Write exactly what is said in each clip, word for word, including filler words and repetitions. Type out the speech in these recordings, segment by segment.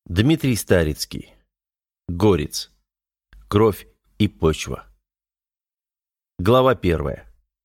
Дмитрий Старицкий. Горец. Кровь и почва. Глава первая.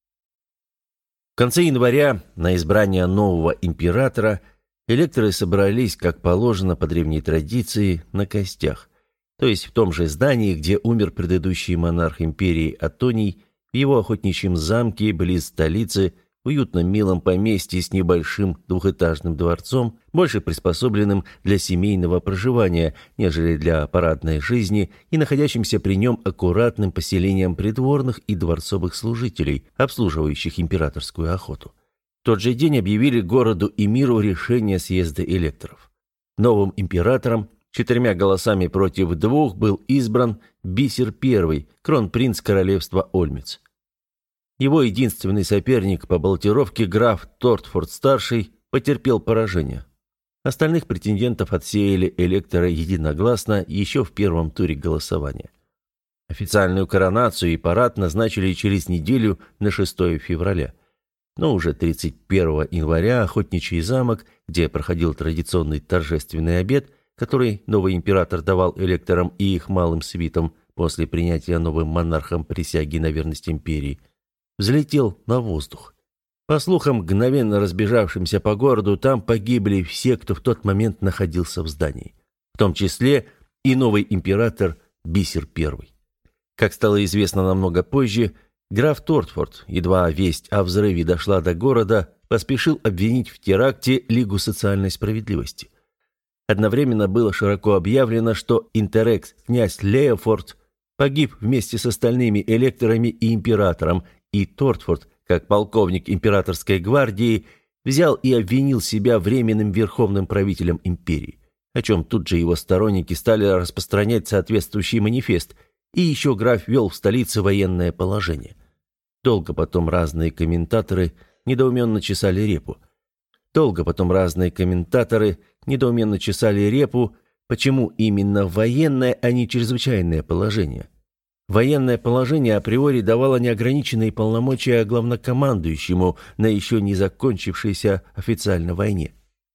В конце января на избрание нового императора электоры собрались, как положено по древней традиции, на костях, то есть в том же здании, где умер предыдущий монарх империи Отоний, в его охотничьем замке близ столицы, уютном милом поместье с небольшим двухэтажным дворцом, больше приспособленным для семейного проживания, нежели для парадной жизни, и находящимся при нем аккуратным поселением придворных и дворцовых служителей, обслуживающих императорскую охоту. В тот же день объявили городу и миру решение съезда электоров. Новым императором, четырьмя голосами против двух, был избран Бисер I, кронпринц королевства Ольмец. Его единственный соперник по баллотировке, граф Тортфорд-старший, потерпел поражение. Остальных претендентов отсеяли электоры единогласно еще в первом туре голосования. Официальную коронацию и парад назначили через неделю на шестое февраля. Но уже тридцать первого января охотничий замок, где проходил традиционный торжественный обед, который новый император давал электорам и их малым свитам после принятия новым монархом присяги на верность империи, взлетел на воздух. По слухам, мгновенно разбежавшимся по городу, там погибли все, кто в тот момент находился в здании, в том числе и новый император Бисер I. Как стало известно намного позже, граф Тортфорд, едва весть о взрыве дошла до города, поспешил обвинить в теракте Лигу социальной справедливости. Одновременно было широко объявлено, что интерекс князь Леофорд погиб вместе с остальными электорами и императором, и Тортфорд, как полковник императорской гвардии, взял и обвинил себя временным верховным правителем империи, о чем тут же его сторонники стали распространять соответствующий манифест, и еще граф ввел в столице военное положение. Долго потом разные комментаторы недоуменно чесали репу. Долго потом разные комментаторы недоуменно чесали репу, почему именно военное, а не чрезвычайное положение. Военное положение априори давало неограниченные полномочия главнокомандующему на еще не закончившейся официально войне.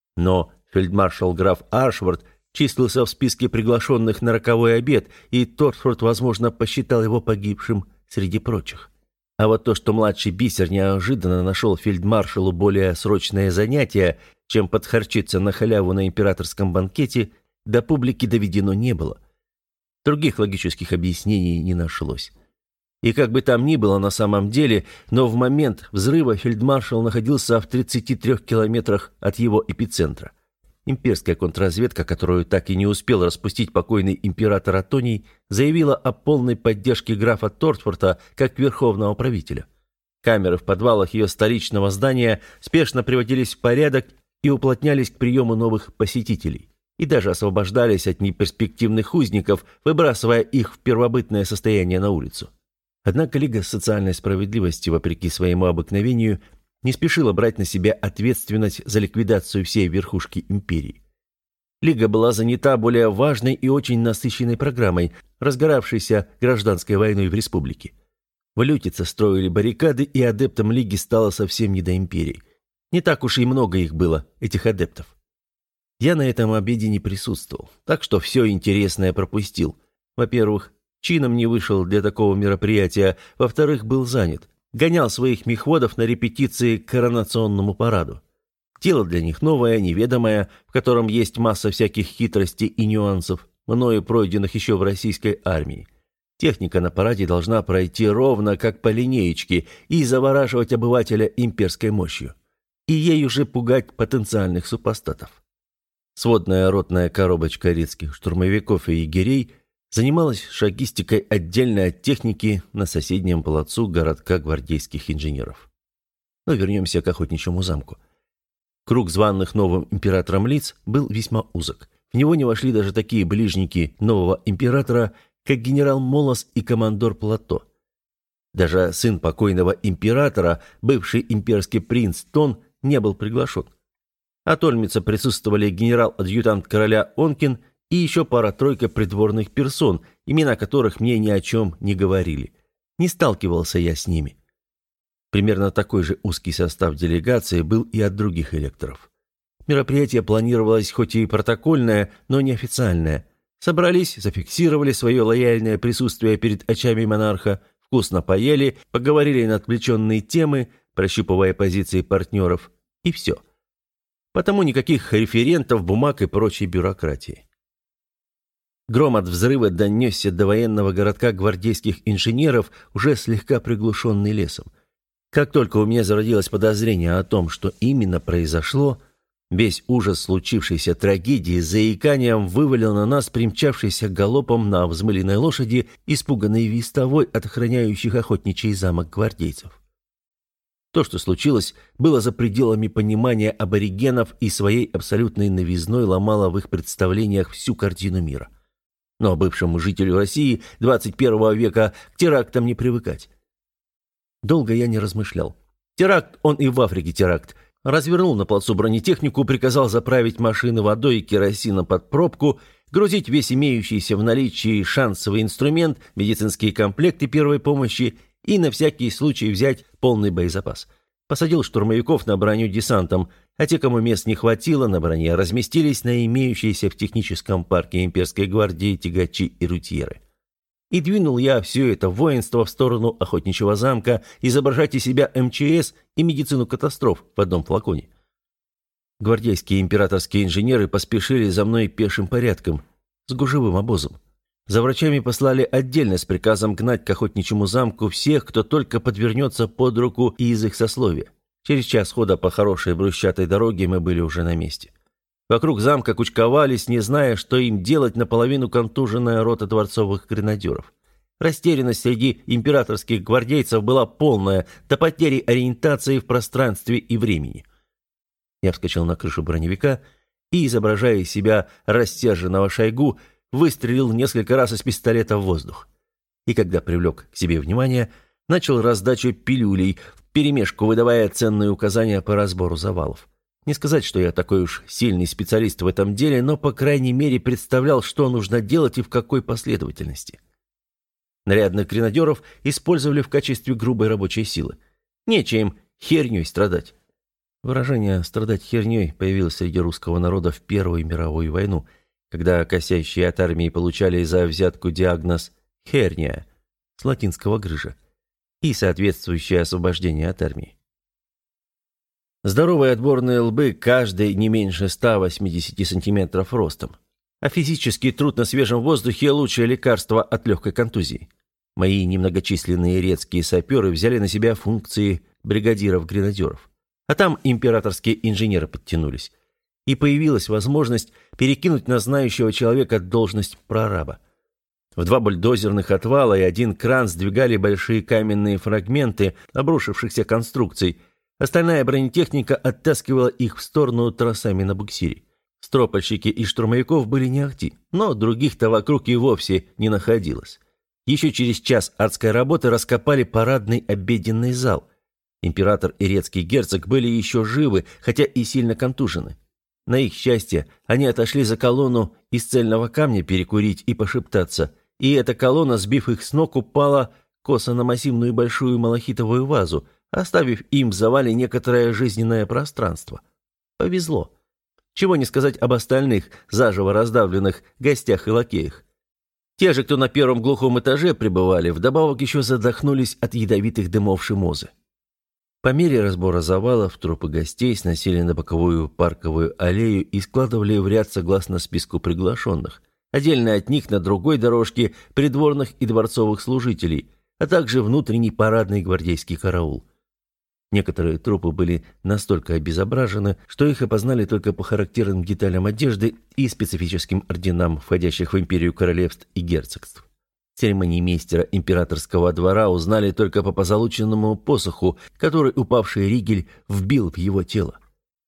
Но фельдмаршал граф Аршвард числился в списке приглашенных на роковой обед, и Тортфорд, возможно, посчитал его погибшим среди прочих. А вот то, что младший Бисер неожиданно нашел фельдмаршалу более срочное занятие, чем подхарчиться на халяву на императорском банкете, до публики доведено не было. Других логических объяснений не нашлось. И как бы там ни было на самом деле, но в момент взрыва фельдмаршал находился в тридцати трёх километрах от его эпицентра. Имперская контрразведка, которую так и не успел распустить покойный император Отоний, заявила о полной поддержке графа Тортфорда как верховного правителя. Камеры в подвалах ее столичного здания спешно приводились в порядок и уплотнялись к приему новых посетителей, и даже освобождались от неперспективных узников, выбрасывая их в первобытное состояние на улицу. Однако Лига социальной справедливости, вопреки своему обыкновению, не спешила брать на себя ответственность за ликвидацию всей верхушки империи. Лига была занята более важной и очень насыщенной программой, разгоравшейся гражданской войной в республике. В Лютице строили баррикады, и адептам Лиги стало совсем не до империи. Не так уж и много их было, этих адептов. Я на этом обеде не присутствовал, так что все интересное пропустил. Во-первых, чином не вышел для такого мероприятия, во-вторых, был занят. Гонял своих мехводов на репетиции к коронационному параду. Дело для них новое, неведомое, в котором есть масса всяких хитростей и нюансов, мною пройденных еще в российской армии. Техника на параде должна пройти ровно, как по линеечке, и завораживать обывателя имперской мощью. И ею же пугать потенциальных супостатов. Сводная ротная коробочка редских штурмовиков и егерей занималась шагистикой отдельно от техники на соседнем плацу городка гвардейских инженеров. Но вернемся к охотничьему замку. Круг званых новым императором лиц был весьма узок. В него не вошли даже такие ближники нового императора, как генерал Молос и командор Плато. Даже сын покойного императора, бывший имперский принц Тон, не был приглашен. От Ольмица присутствовали генерал-адъютант короля Онкин и еще пара-тройка придворных персон, имена которых мне ни о чем не говорили. Не сталкивался я с ними. Примерно такой же узкий состав делегации был и от других электоров. Мероприятие планировалось хоть и протокольное, но неофициальное. Собрались, зафиксировали свое лояльное присутствие перед очами монарха, вкусно поели, поговорили на отвлеченные темы, прощупывая позиции партнеров, и все. Потому никаких референтов, бумаг и прочей бюрократии. Гром от взрыва донесся до военного городка гвардейских инженеров, уже слегка приглушенный лесом. Как только у меня зародилось подозрение о том, что именно произошло, весь ужас случившейся трагедии с заиканием вывалил на нас примчавшийся галопом на взмыленной лошади, испуганный вестовой от охраняющих охотничий замок гвардейцев. То, что случилось, было за пределами понимания аборигенов и своей абсолютной новизной ломало в их представлениях всю картину мира. Но бывшему жителю России двадцать первого века к терактам не привыкать. Долго я не размышлял. Теракт, он и в Африке теракт. Развернул на плацу бронетехнику, приказал заправить машины водой и керосином под пробку, грузить весь имеющийся в наличии шансовый инструмент, медицинские комплекты первой помощи и на всякий случай взять полный боезапас. Посадил штурмовиков на броню десантом, а те, кому мест не хватило, на броне разместились на имеющиеся в техническом парке имперской гвардии тягачи и рутьеры. И двинул я все это воинство в сторону охотничьего замка изображать из себя эм че эс и медицину катастроф в одном флаконе. Гвардейские императорские инженеры поспешили за мной пешим порядком, с гужевым обозом. За врачами послали отдельно с приказом гнать к охотничьему замку всех, кто только подвернется под руку и из их сословия. Через час хода по хорошей брусчатой дороге мы были уже на месте. Вокруг замка кучковались, не зная, что им делать, наполовину контуженная рота дворцовых гренадеров. Растерянность среди императорских гвардейцев была полная, до потери ориентации в пространстве и времени. Я вскочил на крышу броневика и, изображая из себя рассерженного Шойгу, выстрелил несколько раз из пистолета в воздух. И когда привлек к себе внимание, начал раздачу пилюлей, вперемешку выдавая ценные указания по разбору завалов. Не сказать, что я такой уж сильный специалист в этом деле, но, по крайней мере, представлял, что нужно делать и в какой последовательности. Нарядных гренадеров использовали в качестве грубой рабочей силы. Нечем им херней страдать. Выражение «страдать херней» появилось среди русского народа в Первую мировую войну, когда косящие от армии получали за взятку диагноз «херния» с латинского «грыжа» и соответствующее освобождение от армии. Здоровые отборные лбы, каждый не меньше ста восьмидесяти сантиметров ростом. А физический труд на свежем воздухе – лучшее лекарство от легкой контузии. Мои немногочисленные редкие саперы взяли на себя функции бригадиров-гренадеров. А там императорские инженеры подтянулись. И появилась возможность перекинуть на знающего человека должность прораба. В два бульдозерных отвала и один кран сдвигали большие каменные фрагменты обрушившихся конструкций. Остальная бронетехника оттаскивала их в сторону тросами на буксире. Стропольщики и штурмовиков были не ахти, но других-то вокруг и вовсе не находилось. Еще через час адской работы раскопали парадный обеденный зал. Император и редский герцог были еще живы, хотя и сильно контужены. На их счастье, они отошли за колонну из цельного камня перекурить и пошептаться, и эта колонна, сбив их с ног, упала косо на массивную большую малахитовую вазу, оставив им в завале некоторое жизненное пространство. Повезло. Чего не сказать об остальных, заживо раздавленных гостях и лакеях. Те же, кто на первом глухом этаже пребывали, вдобавок еще задохнулись от ядовитых дымов шимозы. По мере разбора завалов трупы гостей сносили на боковую парковую аллею и складывали в ряд согласно списку приглашенных. Отдельно от них на другой дорожке придворных и дворцовых служителей, а также внутренний парадный гвардейский караул. Некоторые трупы были настолько обезображены, что их опознали только по характерным деталям одежды и специфическим орденам, входящих в империю королевств и герцогств. Церемониймейстера императорского двора узнали только по позолоченному посоху, который упавший Ригель вбил в его тело.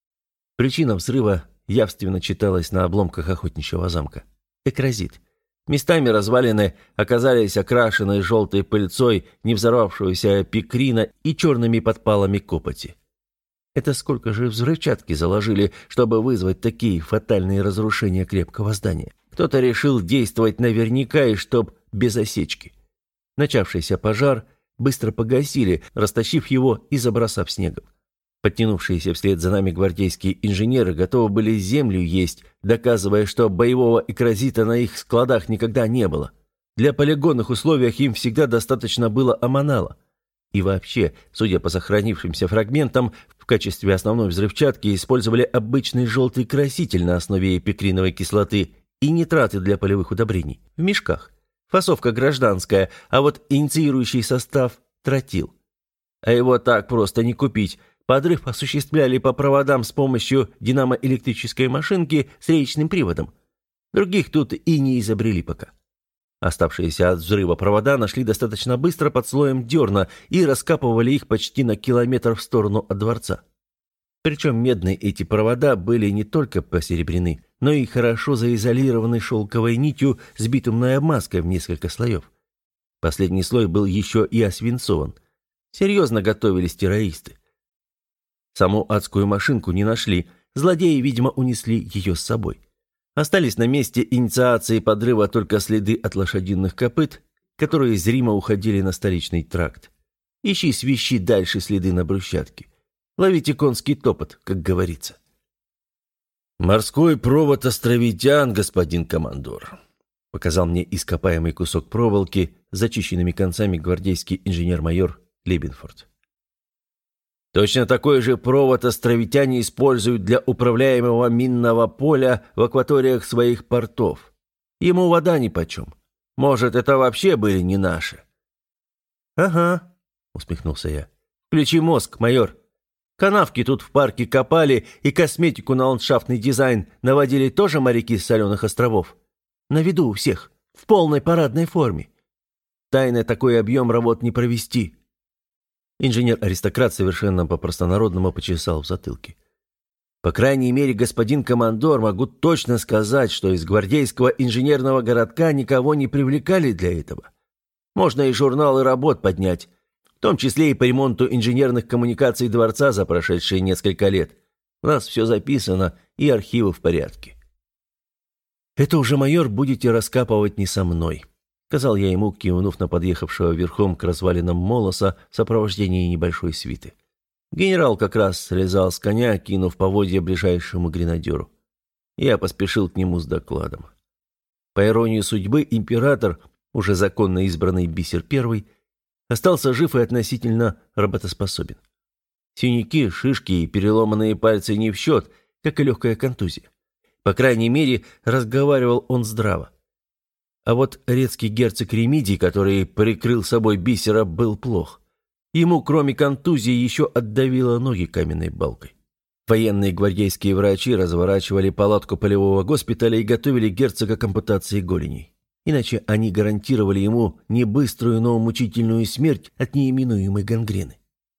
Причина взрыва явственно читалась на обломках охотничьего замка. Экразит. Местами развалины оказались окрашены желтой пыльцой невзорвавшегося пикрина и черными подпалами копоти. Это сколько же взрывчатки заложили, чтобы вызвать такие фатальные разрушения крепкого здания? Кто-то решил действовать наверняка и чтоб без осечки. Начавшийся пожар быстро погасили, растащив его и забросав снегом. Подтянувшиеся вслед за нами гвардейские инженеры готовы были землю есть, доказывая, что боевого экразита на их складах никогда не было. Для полигонных условий им всегда достаточно было аманала. И вообще, судя по сохранившимся фрагментам, в качестве основной взрывчатки использовали обычный желтый краситель на основе эпикриновой кислоты и нитраты для полевых удобрений в мешках. Фасовка гражданская, а вот инициирующий состав – тротил. А его так просто не купить. Подрыв осуществляли по проводам с помощью динамоэлектрической машинки с речным приводом. Других тут и не изобрели пока. Оставшиеся от взрыва провода нашли достаточно быстро под слоем дерна и раскапывали их почти на километр в сторону от дворца. Причем медные эти провода были не только посеребрены, но и хорошо заизолированы шелковой нитью с битумной обмазкой в несколько слоев. Последний слой был еще и освинцован. Серьезно готовились террористы. Саму адскую машинку не нашли, злодеи, видимо, унесли ее с собой. Остались на месте инициации подрыва только следы от лошадиных копыт, которые зримо уходили на столичный тракт. Ищи свищи дальше следы на брусчатке. Ловите конский топот, как говорится. «Морской провод островитян, господин командор», — показал мне ископаемый кусок проволоки с зачищенными концами гвардейский инженер-майор Либенфорд. Точно такой же провод островитяне используют для управляемого минного поля в акваториях своих портов. Ему вода нипочем. Может, это вообще были не наши?» «Ага», — усмехнулся я. «Включи мозг, майор. Канавки тут в парке копали и косметику на ландшафтный дизайн наводили тоже моряки с соленых островов. На виду у всех, в полной парадной форме. Тайно такой объем работ не провести». Инженер-аристократ совершенно по-простонародному почесал в затылке. «По крайней мере, господин командор, могу точно сказать, что из гвардейского инженерного городка никого не привлекали для этого. Можно и журналы работ поднять, в том числе и по ремонту инженерных коммуникаций дворца за прошедшие несколько лет. У нас все записано, и архивы в порядке». «Это уже, майор, будете раскапывать не со мной», — сказал я ему, кивнув на подъехавшего верхом к развалинам Молоса в сопровождении небольшой свиты. Генерал как раз слезал с коня, кинув поводья ближайшему гренадеру. Я поспешил к нему с докладом. По иронии судьбы, император, уже законно избранный Бисер Первый, остался жив и относительно работоспособен. Синяки, шишки и переломанные пальцы не в счет, как и легкая контузия. По крайней мере, разговаривал он здраво. А вот редкий герцог Ремидий, который прикрыл собой Бисера, был плох. Ему, кроме контузии, еще отдавило ноги каменной балкой. Военные гвардейские врачи разворачивали палатку полевого госпиталя и готовили герцога к ампутации голеней. Иначе они гарантировали ему не быструю, но мучительную смерть от неименуемой гангрены.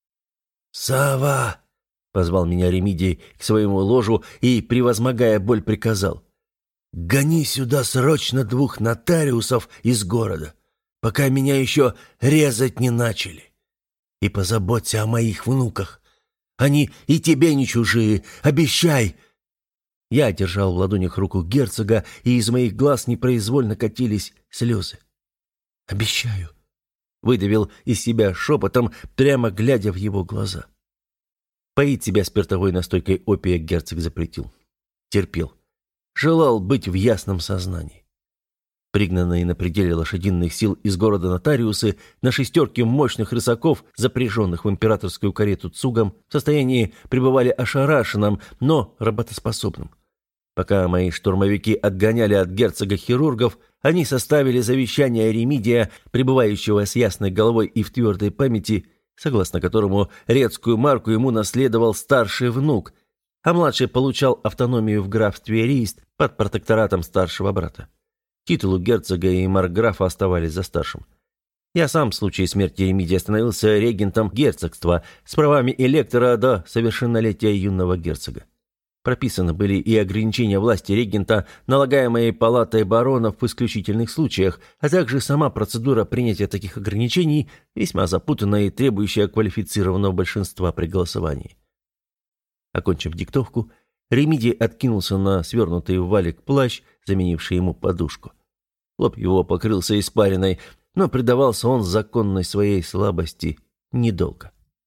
«Сава!» — позвал меня Ремидий к своему ложу и, превозмогая боль, приказал: «Гони сюда срочно двух нотариусов из города, пока меня еще резать не начали. И позаботься о моих внуках. Они и тебе не чужие, обещай!» Я держал в ладонях руку герцога, и из моих глаз непроизвольно катились слезы. «Обещаю», — выдавил из себя шепотом, прямо глядя в его глаза. Поить себя спиртовой настойкой опия герцог запретил. Терпел. Желал быть в ясном сознании. Пригнанные на пределе лошадиных сил из города нотариусы на шестерке мощных рысаков, запряженных в императорскую карету цугом, в состоянии пребывали ошарашенным, но работоспособным. Пока мои штурмовики отгоняли от герцога хирургов, они составили завещание Ремидия, пребывающего с ясной головой и в твердой памяти, согласно которому редкую марку ему наследовал старший внук, а младший получал автономию в графстве Рист под протекторатом старшего брата. Титулы герцога и маркграфа оставались за старшим. Я сам в случае смерти Ремидия становился регентом герцогства с правами электора до совершеннолетия юного герцога. Прописаны были и ограничения власти регента, налагаемые палатой баронов в исключительных случаях, а также сама процедура принятия таких ограничений, весьма запутанная и требующая квалифицированного большинства при голосовании. Окончив диктовку, Ремидий откинулся на свернутый в валик плащ, заменивший ему подушку. Лоб его покрылся испариной, но предавался он законной своей слабости недолго.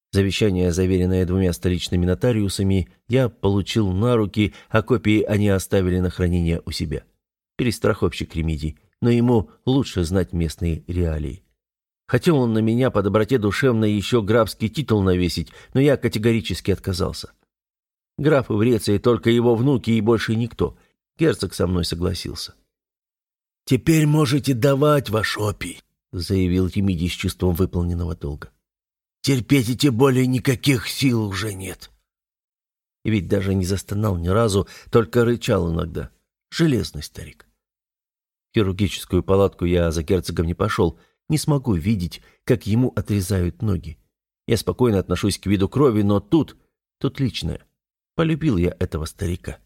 Завещание, заверенное двумя столичными нотариусами, я получил на руки, а копии они оставили на хранение у себя. Перестраховщик Ремидий, но ему лучше знать местные реалии. Хотел он на меня по доброте душевной еще графский титул навесить, но я категорически отказался. Граф в Реции только его внуки и больше никто. Герцог со мной согласился. «Теперь можете давать ваш опий», — заявил Ремидий с чувством выполненного долга. «Терпеть эти более никаких сил уже нет». И ведь даже не застонал ни разу, только рычал иногда. Железный старик. В хирургическую палатку я за герцогом не пошел. Не смогу видеть, как ему отрезают ноги. Я спокойно отношусь к виду крови, но тут, тут личное. Полюбил я этого старика.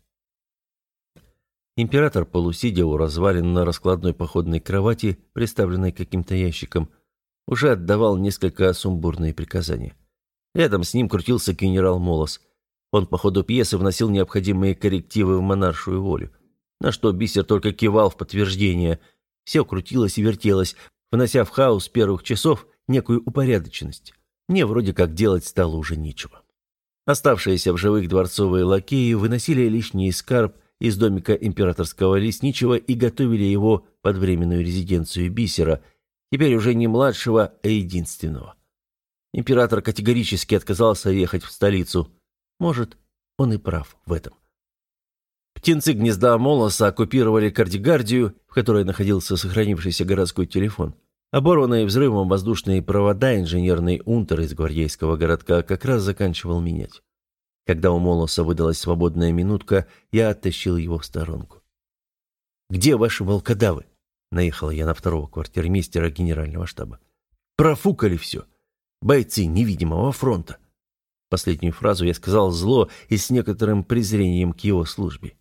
Император, полусидя у развалин на раскладной походной кровати, приставленной каким-то ящиком, уже отдавал несколько сумбурные приказания. Рядом с ним крутился генерал Молос. Он по ходу пьесы вносил необходимые коррективы в монаршую волю, на что Бисер только кивал в подтверждение. Все крутилось и вертелось, внося в хаос первых часов некую упорядоченность. Мне вроде как делать стало уже нечего. Оставшиеся в живых дворцовые лакеи выносили лишний скарб из домика императорского лесничего и готовили его под временную резиденцию Бисера, теперь уже не младшего, а единственного. Император категорически отказался ехать в столицу. Может, он и прав в этом. Птенцы гнезда Молоса оккупировали Кардигардию, в которой находился сохранившийся городской телефон. Оборванные взрывом воздушные провода инженерный унтер из гвардейского городка как раз заканчивал менять. Когда у Молоса выдалась свободная минутка, я оттащил его в сторонку. «Где ваши волкодавы?» — наехал я на второго квартирмейстера генерального штаба. «Профукали все. Бойцы невидимого фронта». Последнюю фразу я сказал зло и с некоторым презрением к его службе.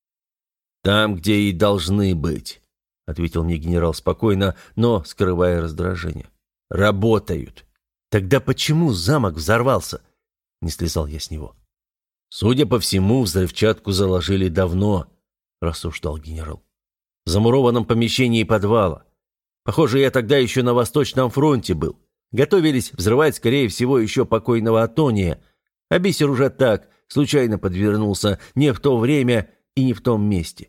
«Там, где и должны быть», — ответил мне генерал спокойно, но скрывая раздражение. «Работают». «Тогда почему замок взорвался?» — не слезал я с него. «Судя по всему, взрывчатку заложили давно», — рассуждал генерал. «В замурованном помещении подвала. Похоже, я тогда еще на Восточном фронте был. Готовились взрывать, скорее всего, еще покойного Атония, а Бисер уже так, случайно подвернулся не в то время и не в том месте.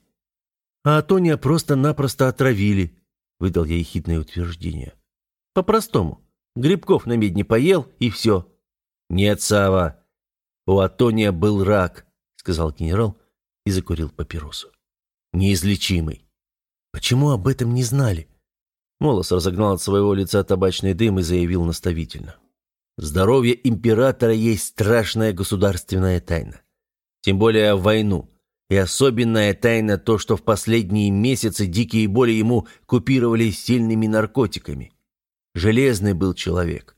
А Атония просто-напросто отравили», — выдал я ехидное утверждение. «По-простому. Грибков на медне поел, и все». «Нет, Сава, у Атония был рак», — сказал генерал и закурил папиросу. «Неизлечимый». «Почему об этом не знали?» Молос разогнал от своего лица табачный дым и заявил наставительно. «Здоровье императора есть страшная государственная тайна. Тем более в войну. И особенная тайна то, что в последние месяцы дикие боли ему купировали сильными наркотиками. Железный был человек».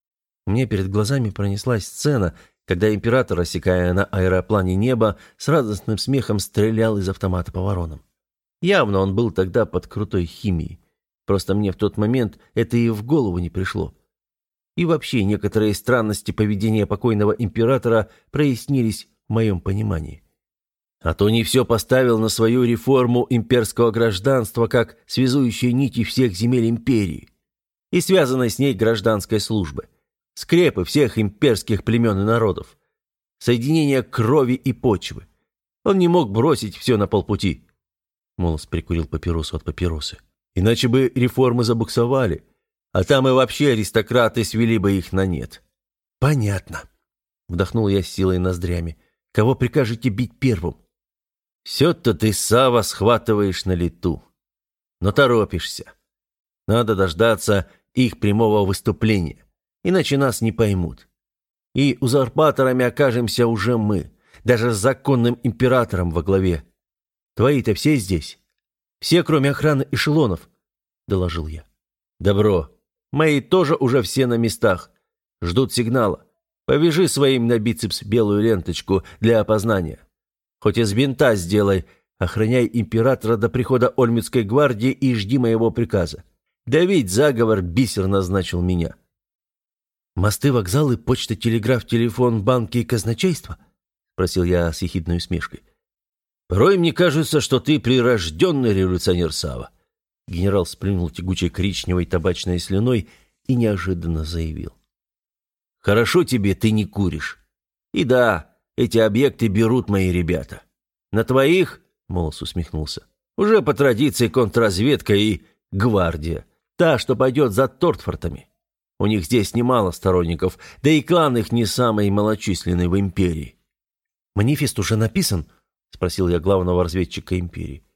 У меня перед глазами пронеслась сцена, когда император, рассекая на аэроплане небо, с радостным смехом стрелял из автомата по воронам. Явно он был тогда под крутой химией. Просто мне в тот момент это и в голову не пришло. И вообще некоторые странности поведения покойного императора прояснились в моем понимании. А то не все поставил на свою реформу имперского гражданства как связующие нити всех земель империи и связанной с ней гражданской службы, скрепы всех имперских племен и народов, соединение крови и почвы. Он не мог бросить все на полпути. Молос прикурил папиросу от папиросы. Иначе бы реформы забуксовали, а там и вообще аристократы свели бы их на нет. «Понятно», — вдохнул я с силой ноздрями. «Кого прикажете бить первым?» «Все-то ты, Сава, схватываешь на лету. Но торопишься. Надо дождаться их прямого выступления, иначе нас не поймут. И узурпаторами окажемся уже мы, даже с законным императором во главе. Твои-то все здесь? Все, кроме охраны эшелонов», — доложил я. «Добро. Мои тоже уже все на местах. Ждут сигнала. Повяжи своим на бицепс белую ленточку для опознания. Хоть из бинта сделай. Охраняй императора до прихода Ольмюцкой гвардии и жди моего приказа. Давить заговор Бисер назначил меня». «Мосты, вокзалы, почта, телеграф, телефон, банки и казначейство?» — спросил я с ехидной усмешкой. «Порой мне кажется, что ты прирожденный революционер, Сава». Генерал сплюнул тягучей коричневой табачной слюной и неожиданно заявил. Хорошо тебе, ты не куришь. И да, эти объекты берут мои ребята. На твоих, Молос усмехнулся, уже по традиции контрразведка и гвардия. Та, что пойдет за Тортфортами. У них здесь немало сторонников, да и клан их не самый малочисленный в империи. «Манифест уже написан?» — спросил я главного разведчика империи.